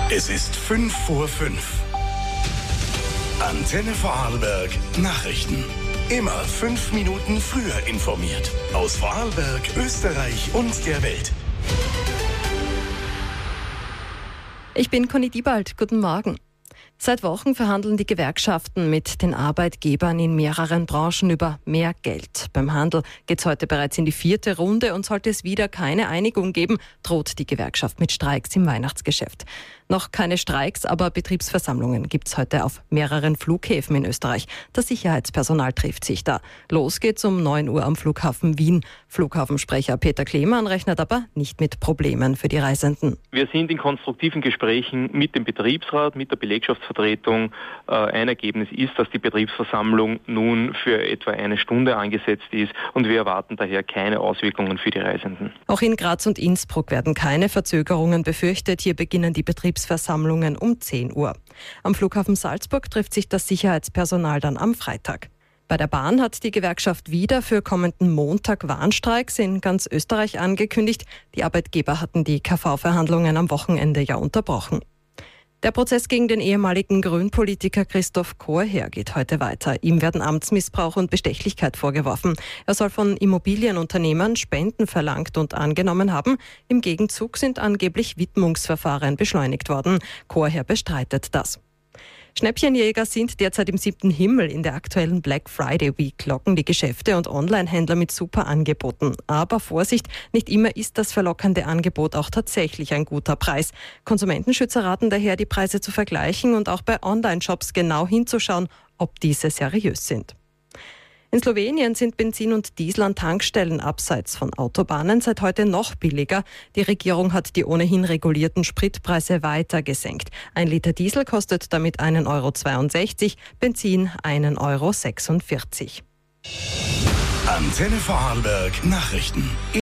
Es ist 5:05. Antenne Vorarlberg Nachrichten. Immer 5 Minuten früher informiert. Aus Vorarlberg, Österreich und der Welt. Ich bin Conny Diebald. Guten Morgen. Seit Wochen verhandeln die Gewerkschaften mit den Arbeitgebern in mehreren Branchen über mehr Geld. Beim Handel geht es heute bereits in die 4. Runde und sollte es wieder keine Einigung geben, droht die Gewerkschaft mit Streiks im Weihnachtsgeschäft. Noch keine Streiks, aber Betriebsversammlungen gibt es heute auf mehreren Flughäfen in Österreich. Das Sicherheitspersonal trifft sich da. Los geht's um 9 Uhr am Flughafen Wien. Flughafensprecher Peter Klemann rechnet aber nicht mit Problemen für die Reisenden. Wir sind in konstruktiven Gesprächen mit dem Betriebsrat, mit der Belegschaftsvertretung. Ein Ergebnis ist, dass die Betriebsversammlung nun für etwa 1 Stunde angesetzt ist und wir erwarten daher keine Auswirkungen für die Reisenden. Auch in Graz und Innsbruck werden keine Verzögerungen befürchtet. Hier beginnen die Betriebsversammlungen um 10 Uhr. Am Flughafen Salzburg trifft sich das Sicherheitspersonal dann am Freitag. Bei der Bahn hat die Gewerkschaft wieder für kommenden Montag Warnstreiks in ganz Österreich angekündigt. Die Arbeitgeber hatten die KV-Verhandlungen am Wochenende ja unterbrochen. Der Prozess gegen den ehemaligen Grünpolitiker Christoph Chorherr geht heute weiter. Ihm werden Amtsmissbrauch und Bestechlichkeit vorgeworfen. Er soll von Immobilienunternehmern Spenden verlangt und angenommen haben. Im Gegenzug sind angeblich Widmungsverfahren beschleunigt worden. Chorherr bestreitet das. Schnäppchenjäger sind derzeit im 7. Himmel. In der aktuellen Black Friday Week locken die Geschäfte und Online-Händler mit super Angeboten. Aber Vorsicht, nicht immer ist das verlockende Angebot auch tatsächlich ein guter Preis. Konsumentenschützer raten daher, die Preise zu vergleichen und auch bei Online-Shops genau hinzuschauen, ob diese seriös sind. In Slowenien sind Benzin und Diesel an Tankstellen abseits von Autobahnen seit heute noch billiger. Die Regierung hat die ohnehin regulierten Spritpreise weiter gesenkt. 1 Liter Diesel kostet damit 1,62 €, Benzin 1,46 €. Antenne Vorarlberg Nachrichten.